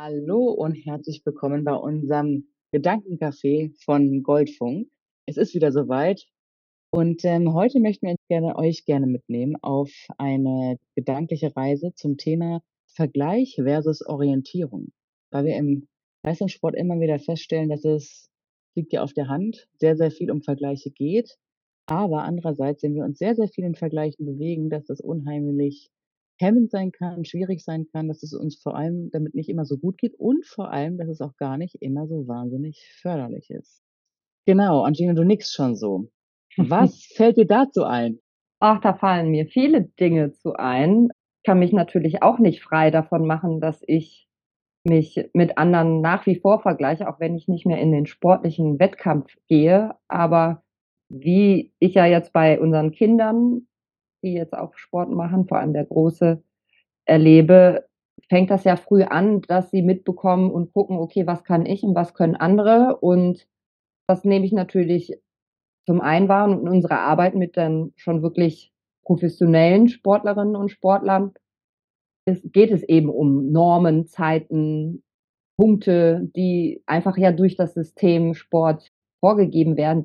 Hallo und herzlich willkommen bei unserem Gedankencafé von Goldfunk. Es ist wieder soweit und heute möchten wir euch gerne mitnehmen auf eine gedankliche Reise zum Thema Vergleich versus Orientierung. Weil wir im Leistungssport immer wieder feststellen, dass es, liegt ja auf der Hand, sehr, sehr viel um Vergleiche geht. Aber andererseits, wenn wir uns sehr, sehr viel in Vergleichen bewegen, dass das unheimlich hemmend sein kann, schwierig sein kann, dass es uns vor allem damit nicht immer so gut geht und vor allem, dass es auch gar nicht immer so wahnsinnig förderlich ist. Genau, Angelina, du nickst schon so. Was fällt dir dazu ein? Ach, da fallen mir viele Dinge zu ein. Ich kann mich natürlich auch nicht frei davon machen, dass ich mich mit anderen nach wie vor vergleiche, auch wenn ich nicht mehr in den sportlichen Wettkampf gehe. Aber wie ich ja jetzt bei unseren Kindern, die jetzt auch Sport machen, vor allem der Große, erlebe, fängt das ja früh an, dass sie mitbekommen und gucken, okay, was kann ich und was können andere? Und das nehme ich natürlich zum einen wahr und in unserer Arbeit mit dann schon wirklich professionellen Sportlerinnen und Sportlern geht es eben um Normen, Zeiten, Punkte, die einfach ja durch das System Sport vorgegeben werden,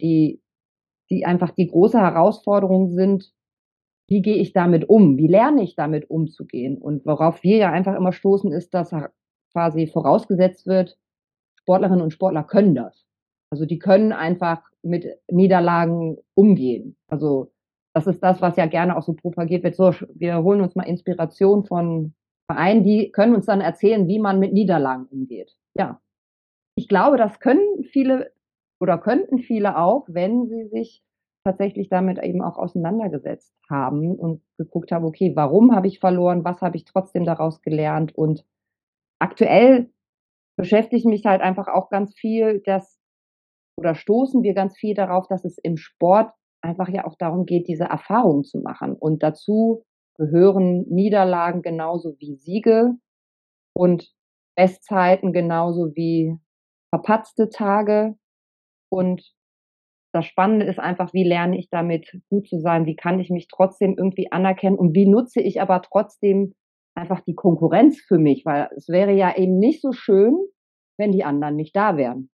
die einfach die große Herausforderung sind: Wie gehe ich damit um? Wie lerne ich damit umzugehen? Und worauf wir ja einfach immer stoßen, ist, dass quasi vorausgesetzt wird, Sportlerinnen und Sportler können das. Also, die können einfach mit Niederlagen umgehen. Also, das ist das, was ja gerne auch so propagiert wird: „So, wir holen uns mal Inspiration von Vereinen, die können uns dann erzählen, wie man mit Niederlagen umgeht." Ja, ich glaube, das können viele oder könnten viele auch, wenn sie sich tatsächlich damit eben auch auseinandergesetzt haben und geguckt haben: „Okay, warum habe ich verloren? Was habe ich trotzdem daraus gelernt?" Und aktuell beschäftige ich mich halt einfach auch ganz viel, dass oder stoßen wir ganz viel darauf, dass es im Sport einfach ja auch darum geht, diese Erfahrung zu machen. Und dazu gehören Niederlagen genauso wie Siege und Bestzeiten genauso wie verpatzte Tage. Und das Spannende ist einfach, wie lerne ich damit gut zu sein? Wie kann ich mich trotzdem irgendwie anerkennen? Und wie nutze ich aber trotzdem einfach die Konkurrenz für mich? Weil es wäre ja eben nicht so schön, wenn die anderen nicht da wären.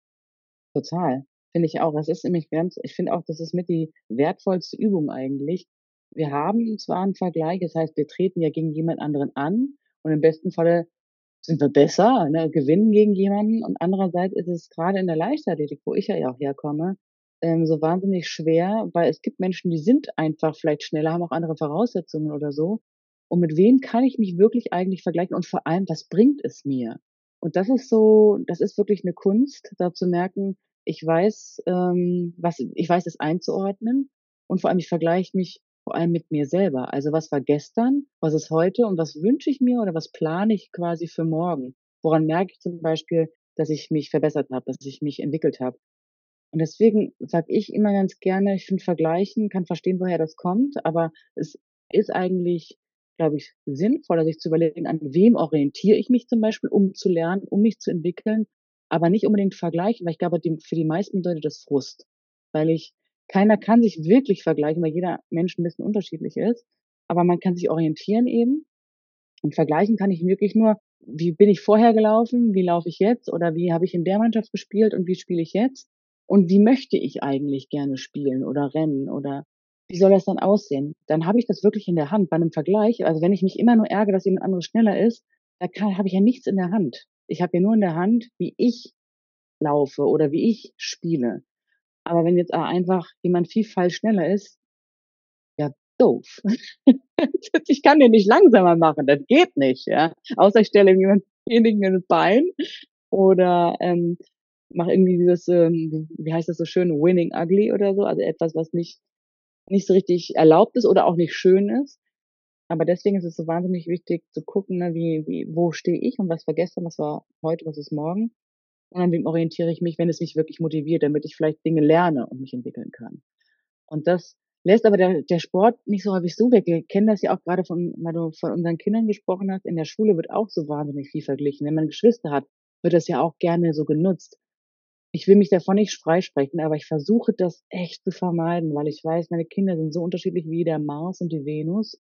Total, finde ich auch. Das ist nämlich ganz ich finde auch, das ist mit die wertvollste Übung eigentlich. Wir haben zwar 'n Vergleich, das heißt, wir treten ja gegen jemand anderen an und im besten Falle sind wir besser, ne, gewinnen gegen jemanden und andererseits ist es grade in der Leichtathletik, wo ich ja auch herkomme, so wahnsinnig schwer, weil es gibt Menschen, die sind einfach vielleicht schneller, haben auch andere Voraussetzungen oder so. Und mit wem kann ich mich wirklich eigentlich vergleichen und vor allem, was bringt es mir? Und das ist wirklich 'ne Kunst, da zu merken, ich weiß es einzuordnen und vor allem, ich vergleiche mich vor allem mit mir selber. Also, was war gestern, was ist heute und was wünsche ich mir oder was plane ich quasi für morgen? Woran merke ich zum Beispiel, dass ich mich verbessert habe, dass ich mich entwickelt habe? Und deswegen sage ich immer ganz gerne, ich finde Vergleichen kann verstehen, woher das kommt, aber es ist eigentlich, glaube ich, sinnvoller, sich zu überlegen, an wem orientiere ich mich zum Beispiel, um zu lernen, um mich zu entwickeln, aber nicht unbedingt vergleichen, weil ich glaube, für die meisten bedeutet das Frust, weil ich keiner kann sich wirklich vergleichen, weil jeder Mensch 'n bisschen unterschiedlich ist, aber man kann sich orientieren eben und vergleichen kann ich wirklich nur: Wie bin ich vorher gelaufen? Wie laufe ich jetzt? Oder wie habe ich in der Mannschaft gespielt und wie spiele ich jetzt? Und wie möchte ich eigentlich gerne spielen oder rennen oder wie soll das dann aussehen? Dann habe ich das wirklich in der Hand. Bei 'nem Vergleich, also, wenn ich mich immer nur ärgere, dass jemand anderes schneller ist, habe ich ja nichts in der Hand. Ich habe ja nur in der Hand, wie ich laufe oder wie ich spiele. Aber wenn jetzt einfach jemand viel schneller ist, ja, doof. Ich kann den nicht langsamer machen, das geht nicht, ja. Außer ich stelle demjenigen 'n Bein oder, mache irgendwie dieses, wie heißt das so schön, winning ugly oder so, also etwas, was nicht so richtig erlaubt ist oder auch nicht schön ist. Aber deswegen ist es so wahnsinnig wichtig zu gucken, ne, wo stehe ich und was war gestern, was war heute, was ist morgen und an wem orientiere ich mich, wenn es mich wirklich motiviert, damit ich vielleicht Dinge lerne und mich entwickeln kann. Und das lässt aber der Sport nicht so häufig so weg. Wir kennen das ja auch grade weil du von unseren Kindern gesprochen hast. In der Schule wird auch so wahnsinnig viel verglichen. Wenn man Geschwister hat, wird das ja auch gerne so genutzt. Ich will mich davon nicht freisprechen, aber ich versuche das echt zu vermeiden, weil ich weiß, meine Kinder sind so unterschiedlich wie der Mars und die Venus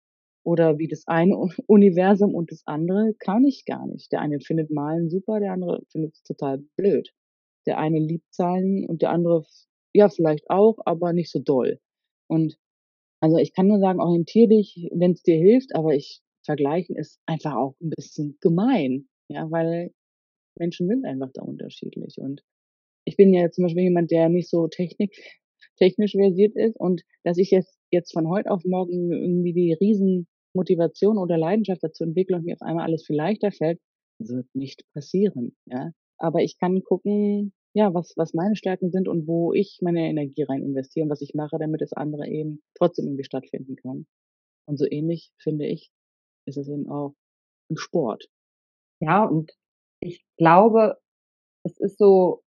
oder wie das eine Universum und das andere kann ich gar nicht. Der eine findet Malen super, der andere findet es total blöd. Der eine liebt Zahlen und der andere ja, vielleicht auch, aber nicht so doll. Und also, ich kann nur sagen, orientiere dich, wenn es dir hilft, aber vergleichen ist einfach auch ein bisschen gemein, ja, weil Menschen sind einfach da unterschiedlich. Und ich bin ja zum Beispiel jemand, der nicht so technisch versiert ist, und dass ich jetzt von heute auf morgen irgendwie die Riesenmotivation oder Leidenschaft dazu entwickle und mir auf einmal alles viel leichter fällt, wird nicht passieren, ja? Aber ich kann gucken, ja, was meine Stärken sind und wo ich meine Energie rein investiere und was ich mache, damit das andere eben trotzdem irgendwie stattfinden kann. Und so ähnlich, finde ich, ist es eben auch im Sport. Ja, und ich glaube, es ist so,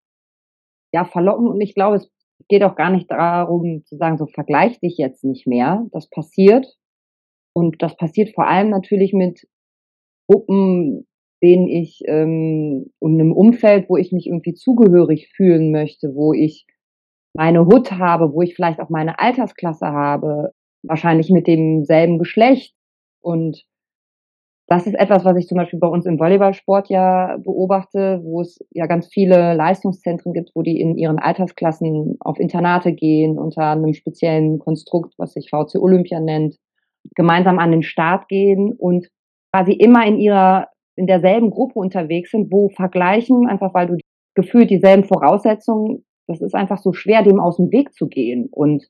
ja, verlockend, und ich glaube, es geht auch gar nicht darum zu sagen, so: „Vergleich dich jetzt nicht mehr.“ Das passiert, und das passiert vor allem natürlich mit Gruppen, denen ich und 'nem Umfeld, wo ich mich irgendwie zugehörig fühlen möchte, wo ich meine Hut habe, wo ich vielleicht auch meine Altersklasse habe, wahrscheinlich mit demselben Geschlecht. Und das ist etwas, was ich zum Beispiel bei uns im Volleyballsport ja beobachte, wo es ja ganz viele Leistungszentren gibt, wo die in ihren Altersklassen auf Internate gehen, unter 'nem speziellen Konstrukt, was sich VC Olympia nennt, gemeinsam an den Start gehen und quasi immer in derselben Gruppe unterwegs sind, wo Vergleichen, einfach weil du gefühlt dieselben Voraussetzungen, das ist einfach so schwer, dem aus'm Weg zu gehen. Und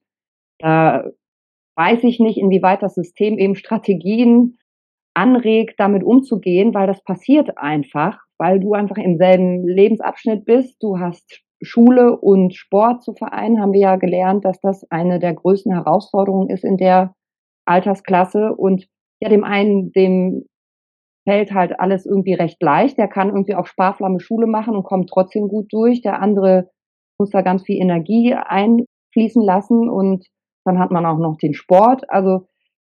da weiß ich nicht, inwieweit das System eben Strategien anregt, damit umzugehen, weil das passiert einfach, weil du einfach im selben Lebensabschnitt bist. Du hast Schule und Sport zu vereinen, haben wir ja gelernt, dass das eine der größten Herausforderungen ist in der Altersklasse. Und ja, dem fällt halt alles irgendwie recht leicht. Der kann irgendwie auf Sparflamme Schule machen und kommt trotzdem gut durch. Der andere muss da ganz viel Energie einfließen lassen, und dann hat man auch noch den Sport. Also,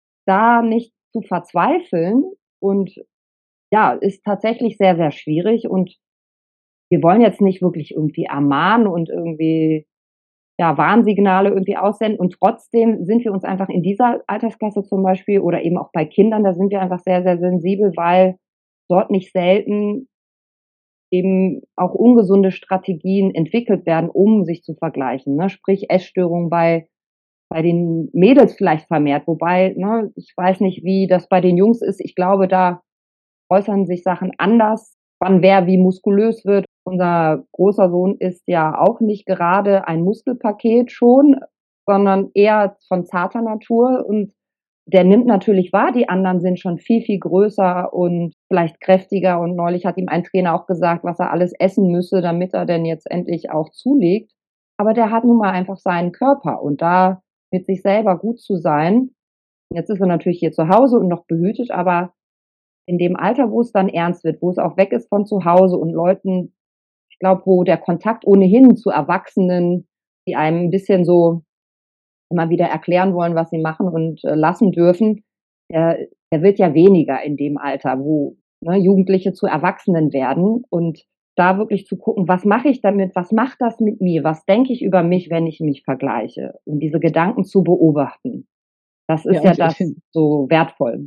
da nicht zu verzweifeln, und ja, ist tatsächlich sehr, sehr schwierig, und wir wollen jetzt nicht wirklich irgendwie ermahnen und irgendwie, ja, Warnsignale irgendwie aussenden, und trotzdem sind wir uns einfach in dieser Altersklasse zum Beispiel oder eben auch bei Kindern, da sind wir einfach sehr, sehr sensibel, weil dort nicht selten eben auch ungesunde Strategien entwickelt werden, um sich zu vergleichen, ne? Sprich Essstörungen bei den Mädels vielleicht vermehrt, wobei, ne, ich weiß nicht, wie das bei den Jungs ist. Ich glaube, da äußern sich Sachen anders, wann wer wie muskulös wird. Unser großer Sohn ist ja auch nicht gerade ein Muskelpaket schon, sondern eher von zarter Natur, und der nimmt natürlich wahr, die anderen sind schon viel, viel größer und vielleicht kräftiger, und neulich hat ihm ein Trainer auch gesagt, was er alles essen müsse, damit er denn jetzt endlich auch zulegt. Aber der hat nun mal einfach seinen Körper, und da mit sich selber gut zu sein, jetzt ist er natürlich hier zu Hause und noch behütet, aber in dem Alter, wo es dann ernst wird, wo es auch weg ist von zu Hause und Leuten, ich glaube, wo der Kontakt ohnehin zu Erwachsenen, die einem 'n bisschen so immer wieder erklären wollen, was sie machen und lassen dürfen, der wird ja weniger in dem Alter, wo, ne, Jugendliche zu Erwachsenen werden, und da wirklich zu gucken: „Was mache ich damit? Was macht das mit mir? Was denke ich über mich, wenn ich mich vergleiche?“ Und diese Gedanken zu beobachten. Das ist Ja, ja und das so wertvoll.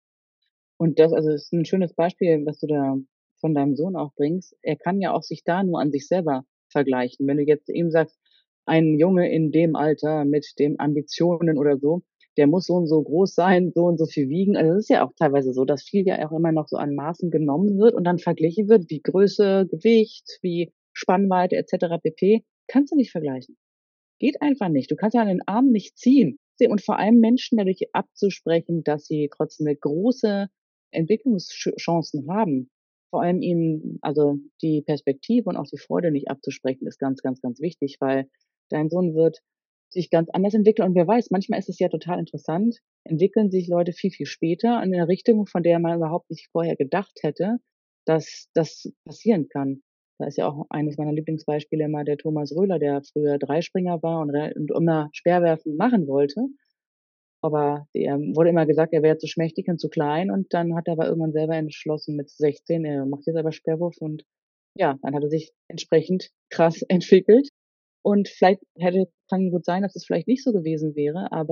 das ist 'n schönes Beispiel, was du da von deinem Sohn auch bringst. Er kann ja auch sich da nur an sich selber vergleichen. Wenn du jetzt ihm sagst, ein Junge in dem Alter mit den Ambitionen oder so, der muss so und so groß sein, so und so viel wiegen. Also, es ist ja auch teilweise so, dass viel ja auch immer noch so an Maßen genommen wird und dann verglichen wird, wie Größe, Gewicht, wie Spannweite et cetera pp. Kannst du nicht vergleichen. Geht einfach nicht. Du kannst ja an den Arm nicht ziehen. Und vor allem Menschen dadurch abzusprechen, dass sie trotzdem 'ne große Entwicklungschancen haben. Vor allem ihnen also die Perspektive und auch die Freude nicht abzusprechen, ist ganz, ganz, ganz wichtig, weil dein Sohn wird sich ganz anders entwickeln, und wer weiß, manchmal ist es ja total interessant, entwickeln sich Leute viel, viel später in 'ne Richtung, von der man überhaupt nicht vorher gedacht hätte, dass das passieren kann. Da ist ja auch eines meiner Lieblingsbeispiele immer der Thomas Röhler, der früher Dreispringer war und immer Speerwerfen machen wollte. Aber dem wurde immer gesagt, er wäre zu schmächtig und zu klein, und dann hat er aber irgendwann selber entschlossen mit 16, er macht jetzt aber Speerwurf, und ja, dann hat er sich entsprechend krass entwickelt, und vielleicht kann gut sein, dass es vielleicht nicht so gewesen wäre, aber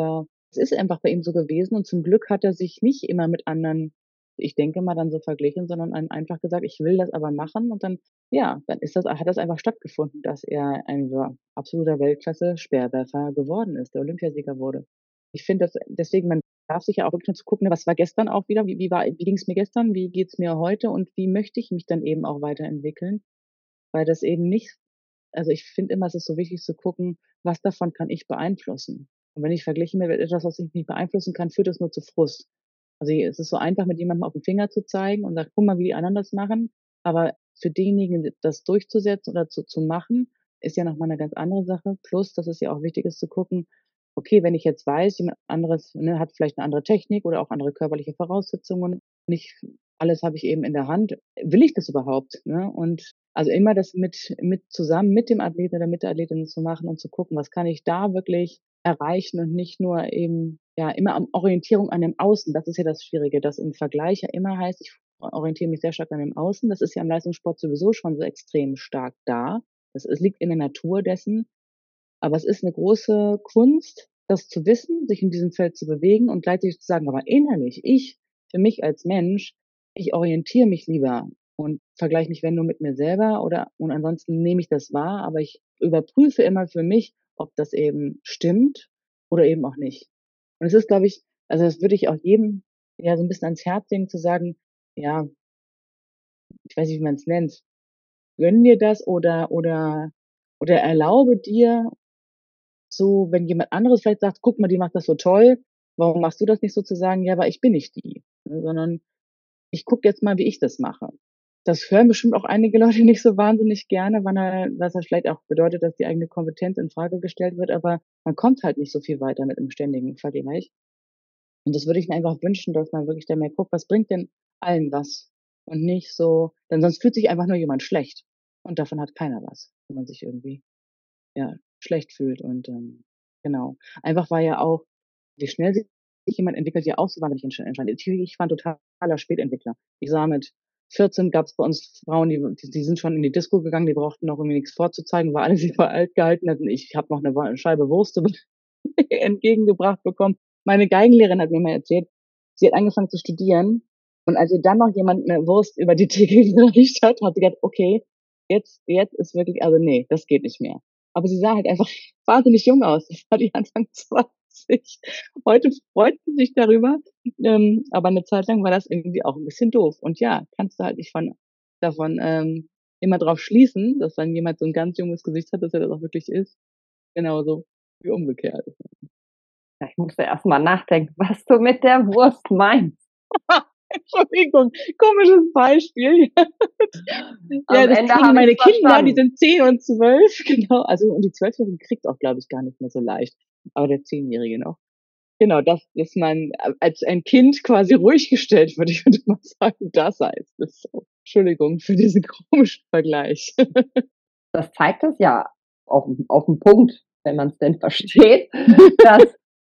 es ist einfach bei ihm so gewesen und zum Glück hat er sich nicht immer mit anderen, ich denke mal, dann so verglichen, sondern einfach gesagt: „Ich will das aber machen“, und dann, ja, dann hat das einfach stattgefunden, dass er ein, ja, absoluter Weltklasse-Speerwerfer geworden ist, der Olympiasieger wurde. Ich finde das deswegen, man darf sich ja auch wirklich nur zu gucken, ne, was war gestern auch wieder? Wie ging's mir gestern? Wie geht's mir heute? Und wie möchte ich mich dann eben auch weiterentwickeln? Weil das eben nicht, also, ich finde immer, es ist so wichtig zu gucken, was davon kann ich beeinflussen? Und wenn ich verglichen werde mit etwas, was ich nicht beeinflussen kann, führt das nur zu Frust. Also, es ist so einfach, mit jemandem auf 'n Finger zu zeigen und sagen: „Guck mal, wie die anderen das machen.“ Aber für denjenigen, das durchzusetzen oder zu machen, ist ja noch mal 'ne ganz andere Sache. Plus, dass es ja auch wichtig ist zu gucken, okay, wenn ich jetzt weiß, jemand anderes, ne, hat vielleicht 'ne andere Technik oder auch andere körperliche Voraussetzungen. Nicht alles habe ich eben in der Hand. Will ich das überhaupt, ne? Und also immer das mit zusammen mit dem Athleten oder mit der Athletin zu machen und zu gucken, was kann ich da wirklich erreichen und nicht nur eben, ja, immer am Orientierung an dem Außen. Das ist ja das Schwierige, dass im Vergleich ja immer heißt, ich orientiere mich sehr stark an dem Außen. Das ist ja im Leistungssport sowieso schon so extrem stark da. Es liegt in der Natur dessen. Aber es ist 'ne große Kunst, das zu wissen, sich in diesem Feld zu bewegen und gleichzeitig zu sagen: „Aber innerlich, ich für mich als Mensch, ich orientiere mich lieber und vergleiche mich, wenn nur mit mir selber, oder und ansonsten nehme ich das wahr, aber ich überprüfe immer für mich, ob das eben stimmt oder eben auch nicht.“ Und es ist, glaube ich, also, das würde ich auch jedem, ja, so 'n bisschen ans Herz legen, zu sagen, ja, ich weiß nicht, wie man's nennt, gönn dir das oder erlaube dir, so, wenn jemand anderes vielleicht sagt: „Guck mal, die macht das so toll, warum machst du das nicht?“ Sozusagen, ja, aber ich bin nicht die, ne, sondern ich gucke jetzt mal, wie ich das mache. Das hören bestimmt auch einige Leute nicht so wahnsinnig gerne, was halt vielleicht auch bedeutet, dass die eigene Kompetenz infrage gestellt wird, aber man kommt halt nicht so viel weiter mit 'nem ständigen Vergleich. Und das würde ich mir einfach wünschen, dass man wirklich da mehr guckt, was bringt denn allen was? Und nicht so, denn sonst fühlt sich einfach nur jemand schlecht und davon hat keiner was, wenn man sich irgendwie, ja, schlecht fühlt und, genau. Einfach weil ja auch, wie schnell sich jemand entwickelt, ja auch so wahnsinnig entscheidend. Ich war 'n totaler Spätentwickler. Ich sah mit 14 gab's bei uns Frauen, die sind schon in die Disco gegangen, die brauchten auch irgendwie nix vorzuzeigen, weil alle sie für alt gehalten hatten. Ich habe noch 'ne Scheibe Wurst entgegengebracht bekommen. Meine Geigenlehrerin hat mir mal erzählt, sie hat angefangen zu studieren und als ihr dann noch jemand 'ne Wurst über die Theke gereicht hat, hat sie gedacht: „Okay, jetzt ist wirklich, also, ne, das geht nicht mehr.“ Aber sie sah halt einfach wahnsinnig jung aus. Das war die Anfang 20. Heute freut sie sich darüber, aber 'ne Zeit lang war das irgendwie auch 'n bisschen doof. Und ja, kannst du halt nicht davon, immer drauf schließen, dass wenn jemand so 'n ganz junges Gesicht hat, dass er das auch wirklich ist. Genauso wie umgekehrt. Ja, ich musste erst mal nachdenken, was du mit der Wurst meinst. Entschuldigung, komisches Beispiel. Ja, Am das Ende kriegen habe meine ich's Kinder, die verstanden. sind 10 und 12, genau. Also, und die Zwölfjährige kriegt's auch, glaube ich, gar nicht mehr so leicht, aber der Zehnjährige noch. Genau, das ist man als ein Kind quasi ruhig gestellt würde, ich würde mal sagen, das heißt es so. Entschuldigung für diesen komischen Vergleich. Das zeigt es ja auf'm Punkt, wenn man's denn versteht, dass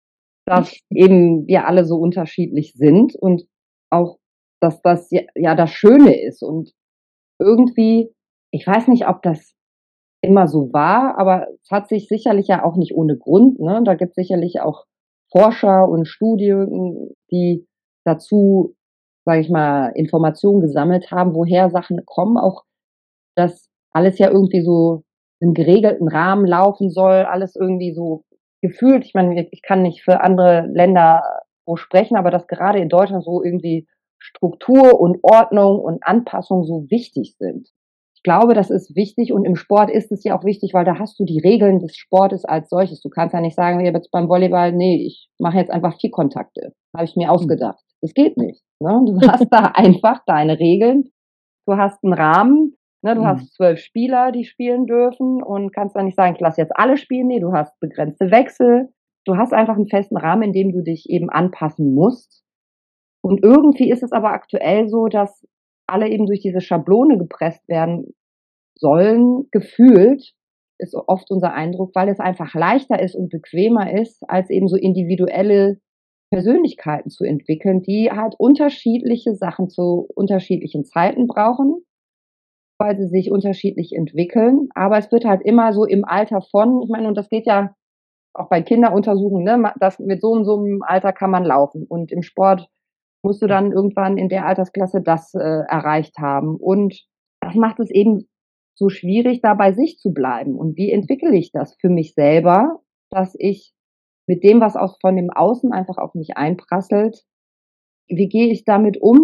eben wir alle so unterschiedlich sind und auch, dass das ja das Schöne ist. Und irgendwie, ich weiß nicht, ob das immer so war, aber es hat sich sicherlich ja auch nicht ohne Grund, ne? Da gibt's sicherlich auch Forscher und Studien, die dazu, sage ich mal, Informationen gesammelt haben, woher Sachen kommen, auch dass alles ja irgendwie so im geregelten Rahmen laufen soll, alles irgendwie so gefühlt, ich meine, ich kann nicht für andere Länder so sprechen, aber dass gerade in Deutschland so irgendwie Struktur und Ordnung und Anpassung so wichtig sind. Ich glaube, das ist wichtig und im Sport ist es ja auch wichtig, weil da hast du die Regeln des Sportes als solches. Du kannst ja nicht sagen, hier jetzt beim Volleyball: „Ne, ich mache jetzt einfach 4 Kontakte. Habe ich mir Hm. ausgedacht.“ Das geht nicht, ne? Du hast da einfach deine Regeln. Du hast 'n Rahmen, ne? Du Mhm. hast 12 Spieler, die spielen dürfen und kannst dann nicht sagen: „Ich lasse jetzt alle spielen.“ Ne, du hast begrenzte Wechsel. Du hast einfach 'n festen Rahmen, in dem du dich eben anpassen musst. Und irgendwie ist es aber aktuell so, dass alle eben durch diese Schablone gepresst werden sollen, gefühlt, ist oft unser Eindruck, weil es einfach leichter ist und bequemer ist, als eben so individuelle Persönlichkeiten zu entwickeln, die halt unterschiedliche Sachen zu unterschiedlichen Zeiten brauchen, weil sie sich unterschiedlich entwickeln. Aber es wird halt immer so im Alter von, ich meine, und das geht ja auch bei Kinderuntersuchungen, ne, das mit so und so einem Alter kann man laufen und im Sport musst du dann irgendwann in der Altersklasse das, erreicht haben. Und das macht es eben so schwierig, da bei sich zu bleiben. Und wie entwickle ich das für mich selber, dass ich mit dem, was aus von dem Außen einfach auf mich einprasselt, wie gehe ich damit um?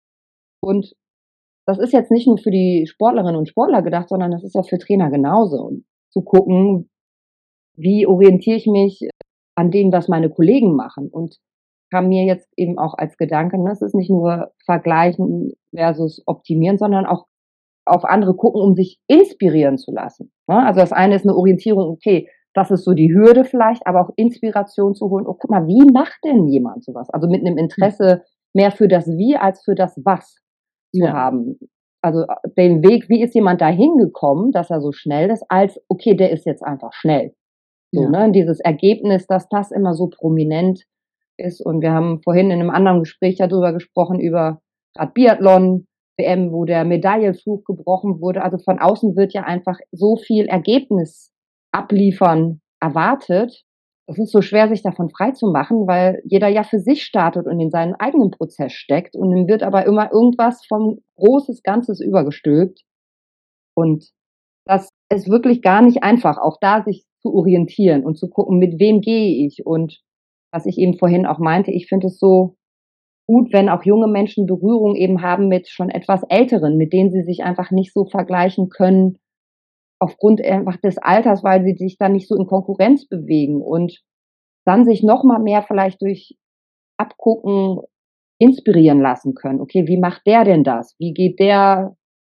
Und das ist jetzt nicht nur für die Sportlerinnen und Sportler gedacht, sondern das ist ja für Trainer genauso. Und zu gucken, wie orientiere ich mich an dem, was meine Kollegen machen? Und kam mir jetzt eben auch als Gedanke, ne, es ist nicht nur vergleichen versus optimieren, sondern auch auf andere gucken, um sich inspirieren zu lassen, ne? Also, das eine ist 'ne Orientierung, okay, das ist so die Hürde vielleicht, aber auch Inspiration zu holen: „Oh, guck mal, wie macht denn jemand so was?“ Also, mit 'nem Mhm. Interesse mehr für das Wie als für das Was zu Ja, haben. Also, den Weg, wie ist jemand da hingekommen, dass er so schnell ist, als: „Okay, der ist jetzt einfach schnell.“ So, ja. ne? Dieses Ergebnis, dass das immer so prominent ist. Und wir haben vorhin in 'nem anderen Gespräch ja drüber gesprochen, über grad Biathlon-WM, wo der Medaillenfluch gebrochen wurde. Also, von außen wird ja einfach so viel Ergebnis abliefern erwartet. Es ist so schwer, sich davon freizumachen, weil jeder ja für sich startet und in seinen eigenen Prozess steckt und dann wird aber immer irgendwas vom Großes Ganzes übergestülpt. Und das ist wirklich gar nicht einfach, auch da sich zu orientieren und zu gucken, mit wem gehe ich? Und was ich eben vorhin auch meinte, ich finde es so gut, wenn auch junge Menschen Berührung eben haben mit schon etwas Älteren, mit denen sie sich einfach nicht so vergleichen können aufgrund einfach des Alters, weil sie sich dann nicht so in Konkurrenz bewegen und dann sich noch mal mehr vielleicht durch Abgucken inspirieren lassen können. Okay, wie macht der denn das? Wie geht der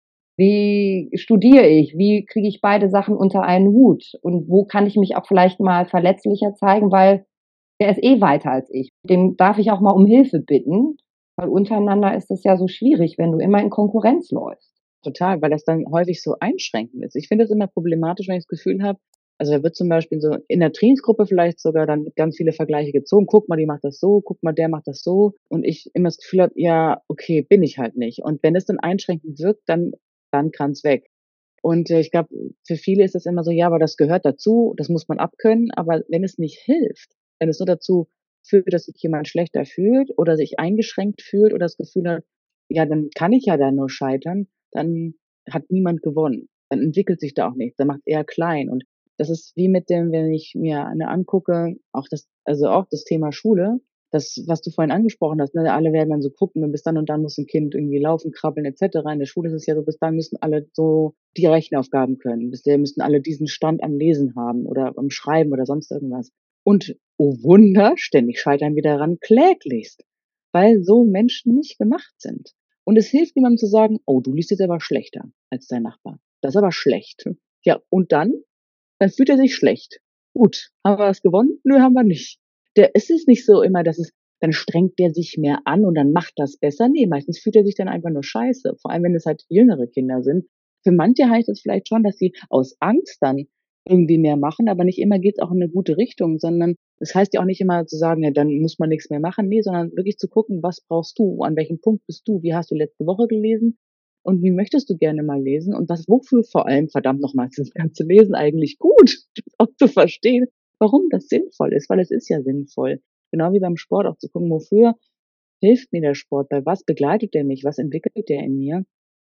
wie studiere ich? Wie kriege ich beide Sachen unter einen Hut? Und wo kann ich mich auch vielleicht mal verletzlicher zeigen, weil der ist eh weiter als ich. Dem darf ich auch mal um Hilfe bitten, weil untereinander ist es ja so schwierig, wenn du immer in Konkurrenz läufst. Total, weil das dann häufig so einschränkend ist. Ich finde es immer problematisch, wenn ich das Gefühl habe, also, da wird zum Beispiel so in der Trainingsgruppe vielleicht sogar dann ganz viele Vergleiche gezogen. Guck mal, die macht das so, guck mal, der macht das so. Und ich immer das Gefühl habe, ja, okay, bin ich halt nicht. Und wenn es dann einschränkend wirkt, dann kann's weg. Und, ich glaube, für viele ist das immer so: „Ja, aber das gehört dazu, das muss man abkönnen.“ Aber wenn es nicht hilft, wenn es nur dazu führt, dass sich jemand schlechter fühlt oder sich eingeschränkt fühlt oder das Gefühl hat: „Ja, dann kann ich ja da nur scheitern“, dann hat niemand gewonnen. Dann entwickelt sich da auch nichts, dann macht's eher klein. Und das ist wie mit dem, wenn ich mir, angucke, auch das Thema Schule, das, was du vorhin angesprochen hast, ne, alle werden dann so gucken und bis dann und dann muss 'n Kind irgendwie laufen, krabbeln et cetera. In der Schule ist es ja so, bis dann müssen alle so die Rechenaufgaben können. Bis dahin müssen alle diesen Stand am Lesen haben oder am Schreiben oder sonst irgendwas. Und, oh Wunder, ständig scheitern wir daran kläglichst, weil so Menschen nicht gemacht sind. Und es hilft niemandem zu sagen: „Oh, du liest jetzt aber schlechter als dein Nachbar. Das ist aber schlecht.“ Ja, und dann? Dann fühlt er sich schlecht. Gut, haben wir was gewonnen? Nö, haben wir nicht. Es ist nicht so immer, dass es dann strengt der sich mehr an und dann macht das besser. Ne, meistens fühlt er sich dann einfach nur scheiße, vor allem wenn es halt jüngere Kinder sind. Für manche heißt es vielleicht schon, dass sie aus Angst dann irgendwie mehr machen, aber nicht immer geht's auch in 'ne gute Richtung, sondern es heißt ja auch nicht immer zu sagen: „Ja, dann muss man nix mehr machen.“ Ne, sondern wirklich zu gucken: „Was brauchst du? An welchem Punkt bist du? Wie hast du letzte Woche gelesen? Und wie möchtest du gerne mal lesen und was wofür vor allem, verdammt noch mal, ist das ganze Lesen eigentlich gut?“ Das auch zu verstehen, warum das sinnvoll ist, weil es ist ja sinnvoll. Genau wie beim Sport auch zu gucken, wofür hilft mir der Sport? Bei was begleitet der mich? Was entwickelt der in mir?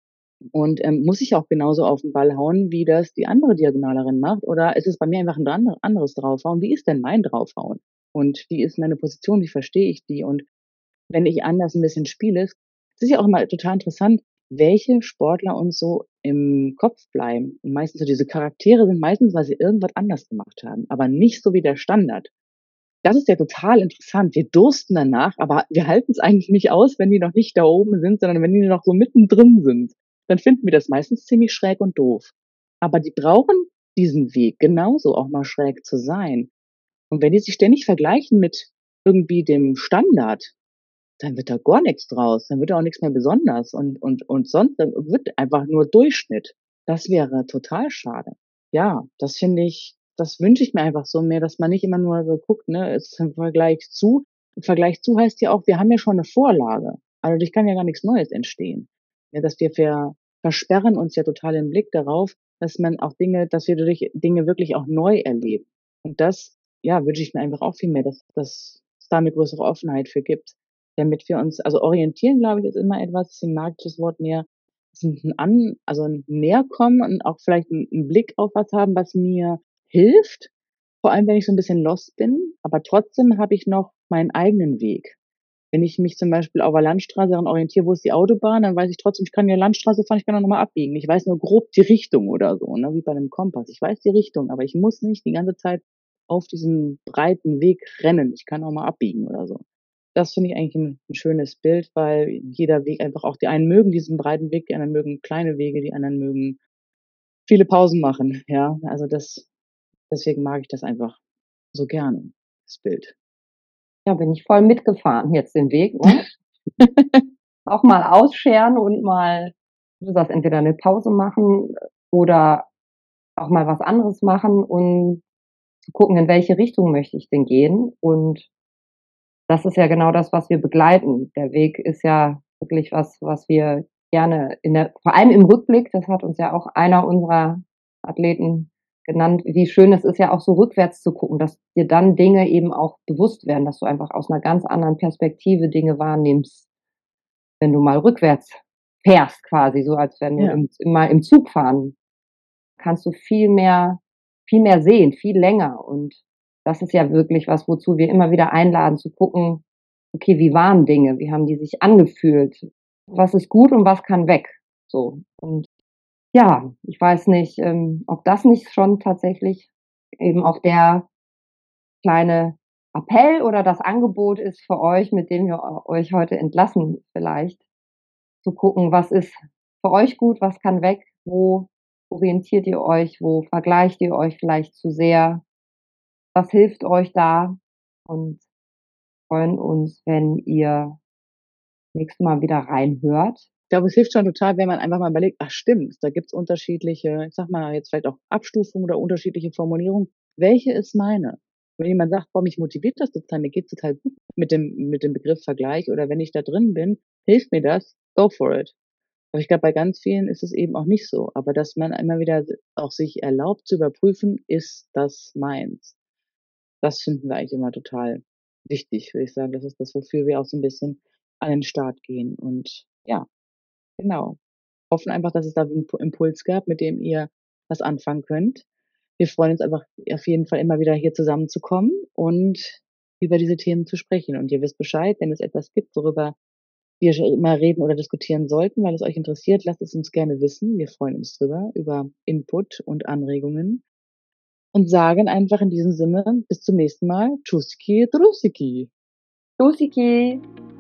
Und, muss ich auch genauso auf 'n Ball hauen, wie das die andere Diagonalerin macht? Oder ist es bei mir einfach 'n anderes Draufhauen? Wie ist denn mein Draufhauen? Und wie ist meine Position? Wie verstehe ich die? Und wenn ich anders 'n bisschen spiele, es ist ja auch immer total interessant, welche Sportler uns so im Kopf bleiben. Und meistens so diese Charaktere sind meistens, weil sie irgendwas anders gemacht haben, aber nicht so wie der Standard. Das ist ja total interessant. Wir dursten danach, aber wir halten's eigentlich nicht aus, wenn die noch nicht da oben sind, sondern wenn die noch so mittendrin sind. Dann finden wir das meistens ziemlich schräg und doof. Aber die brauchen diesen Weg genauso, auch mal schräg zu sein. Und wenn die sich ständig vergleichen mit irgendwie dem Standard, dann wird da gar nix draus. Dann wird da auch nix mehr besonders und sonst dann wird einfach nur Durchschnitt. Das wäre total schade. Ja, das finde ich, das wünsche ich mir einfach so mehr, dass man nicht immer nur so guckt, ne, es ist im Vergleich zu. Im Vergleich zu heißt ja auch, wir haben ja schon 'ne Vorlage. Also, dadurch kann ja gar nix Neues entstehen. Ja, dass wir versperren uns ja total den Blick darauf, dass wir dadurch Dinge wirklich auch neu erleben. Und das ja, wünsche ich mir einfach auch viel mehr, dass es da 'ne größere Offenheit für gibt, damit wir uns also, orientieren, glaube ich, ist immer etwas, deswegen mag ich das Wort näher, ist 'n Näherkommen und auch vielleicht 'n Blick auf was haben, was mir hilft, vor allem, wenn ich so 'n bisschen lost bin, aber trotzdem habe ich noch meinen eigenen Weg. Wenn ich mich zum Beispiel auf der Landstraße daran orientiere, wo ist die Autobahn, dann weiß ich trotzdem, ich kann ja Landstraße fahren, ich kann auch noch mal abbiegen. Ich weiß nur grob die Richtung oder so, ne, wie bei 'nem Kompass. Ich weiß die Richtung, aber ich muss nicht die ganze Zeit auf diesem breiten Weg rennen. Ich kann auch mal abbiegen oder so. Das finde ich eigentlich 'n schönes Bild, weil jeder Weg einfach auch die einen mögen diesen breiten Weg, die anderen mögen kleine Wege, die anderen mögen viele Pausen machen, ja? Also, deswegen mag ich das einfach so gerne, das Bild. Ja, bin ich voll mitgefahren jetzt den Weg, ne? Auch mal ausscheren und mal, wie du sagst, entweder 'ne Pause machen oder auch mal was anderes machen und zu gucken, in welche Richtung möchte ich denn gehen. Und das ist ja genau das, was wir begleiten. Der Weg ist ja wirklich was, was wir gerne vor allem im Rückblick, das hat uns ja auch einer unserer Athleten genannt, wie schön es ist ja auch so rückwärts zu gucken, dass dir dann Dinge eben auch bewusst werden, dass du einfach aus 'ner ganz anderen Perspektive Dinge wahrnimmst, wenn du mal rückwärts fährst quasi, so als wenn du Ja. mal im Zug fahren kannst du viel mehr sehen, viel länger. Und das ist ja wirklich was, wozu wir immer wieder einladen, zu gucken: „Okay, wie waren Dinge? Wie haben die sich angefühlt? Was ist gut und was kann weg?“ So. Und ja, ich weiß nicht, ob das nicht schon tatsächlich eben auch der kleine Appell oder das Angebot ist für euch, mit dem wir euch heute entlassen vielleicht, zu gucken, was ist für euch gut, was kann weg, wo orientiert ihr euch, wo vergleicht ihr euch vielleicht zu sehr, was hilft euch da? Und freuen uns, wenn ihr nächstes Mal wieder reinhört. Ich glaube, es hilft schon total, wenn man einfach mal überlegt: „Ach stimmt, da gibt's unterschiedliche, ich sage mal jetzt vielleicht auch Abstufungen oder unterschiedliche Formulierungen. Welche ist meine?“ Wenn jemand sagt: „Boah, mich motiviert das total, mir geht's total gut mit dem Begriff Vergleich oder wenn ich da drin bin, hilft mir das, go for it.“ Aber ich glaube, bei ganz vielen ist es eben auch nicht so. Aber dass man immer wieder auch sich erlaubt zu überprüfen: „Ist das meins?“ Das finden wir eigentlich immer total wichtig, würde ich sagen. Das ist das, wofür wir auch so 'n bisschen an den Start gehen und ja. Genau. Hoffen einfach, dass es da 'n Impuls gab, mit dem ihr was anfangen könnt. Wir freuen uns einfach auf jeden Fall immer wieder hier zusammenzukommen und über diese Themen zu sprechen. Und ihr wisst Bescheid, wenn es etwas gibt, worüber wir schon mal reden oder diskutieren sollten, weil es euch interessiert, lasst es uns gerne wissen. Wir freuen uns drüber, über Input und Anregungen und sagen einfach in diesem Sinne bis zum nächsten Mal. Tschusski, Drusiki. Tschüssikei.